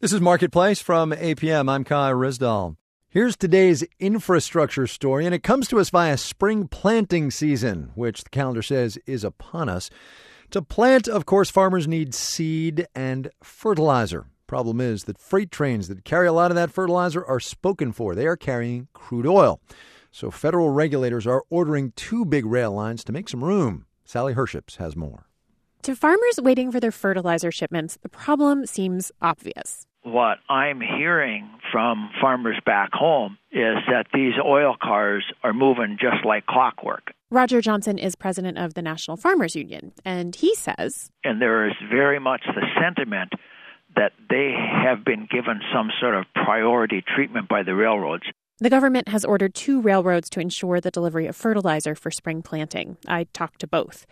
This is Marketplace from APM. I'm Kai Rizdal. Here's today's infrastructure story, and it comes to us via spring planting season, which the calendar says is upon us. To plant, of course, farmers need seed and fertilizer. Problem is that freight trains that carry a lot of that fertilizer are spoken for. They are carrying crude oil. So federal regulators are ordering 2 big rail lines to make some room. Sally Herships has more. To farmers waiting for their fertilizer shipments, the problem seems obvious. What I'm hearing from farmers back home is that these oil cars are moving just like clockwork. Roger Johnson is president of the National Farmers Union, and he says, and there is very much the sentiment that they have been given some sort of priority treatment by the railroads. The government has ordered 2 railroads to ensure the delivery of fertilizer for spring planting. I talked to both.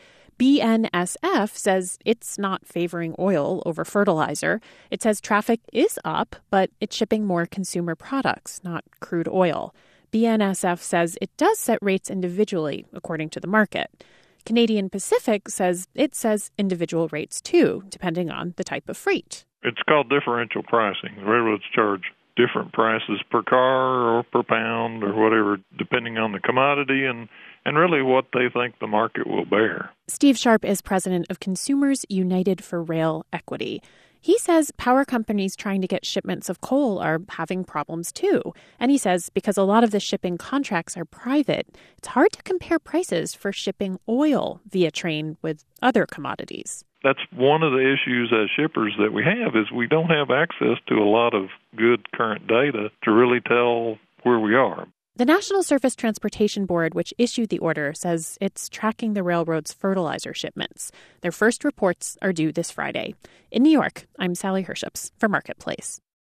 BNSF says it's not favoring oil over fertilizer. It says traffic is up, but it's shipping more consumer products, not crude oil. BNSF says it does set rates individually, according to the market. Canadian Pacific says it says individual rates, too, depending on the type of freight. It's called differential pricing. The railroads charge different prices per car or per pound or whatever, depending on the commodity and really what they think the market will bear. Steve Sharp is president of Consumers United for Rail Equity. He says power companies trying to get shipments of coal are having problems too. And he says because a lot of the shipping contracts are private, it's hard to compare prices for shipping oil via train with other commodities. That's one of the issues as shippers that we have is we don't have access to a lot of good current data to really tell where we are. The National Surface Transportation Board, which issued the order, says it's tracking the railroad's fertilizer shipments. Their first reports are due this Friday. In New York, I'm Sally Herships for Marketplace.